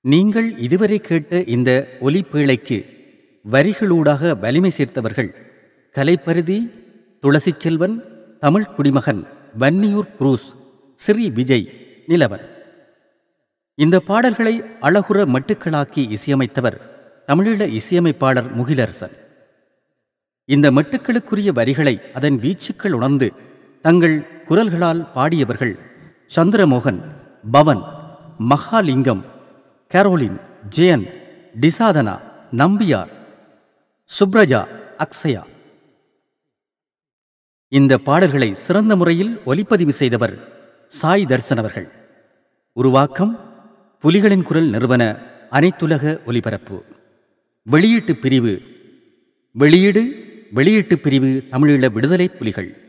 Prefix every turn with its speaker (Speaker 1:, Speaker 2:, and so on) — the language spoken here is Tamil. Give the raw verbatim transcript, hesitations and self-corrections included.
Speaker 1: நீங்கள் இதுவரை கேட்ட இந்த ஒலிப்பேழைக்கு வரிகளூடாக வலிமை சேர்த்தவர்கள் கலைப்பரிதி, துளசி செல்வன், தமிழ் குடிமகன், வன்னியூர் புரூஸ், ஸ்ரீ விஜய், நிலவன். இந்த பாடல்களை அழகுற மெட்டுக்களாக்கி இசையமைத்தவர் தமிழீழ இசையமைப்பாளர் முகிலரசன். இந்த மெட்டுக்களுக்குரிய வரிகளை அதன் வீச்சுக்கள் உணர்ந்து தங்கள் குரல்களால் பாடியவர்கள் சந்திரமோகன், பவன், மகாலிங்கம், கேரோலின், ஜெயன், டிசாதனா, நம்பியார், சுப்ரஜா, அக்ஷயா. இந்த பாடல்களை சிறந்த முறையில் ஒலிப்பதிவு செய்தவர் சாய் தர்சன் அவர்கள். உருவாக்கம் புலிகளின் குரல் நிறுவன அனைத்துலக ஒலிபரப்பு. வெளியீட்டு பிரிவு வெளியீடு வெளியீட்டு பிரிவு தமிழீழ விடுதலை புலிகள்.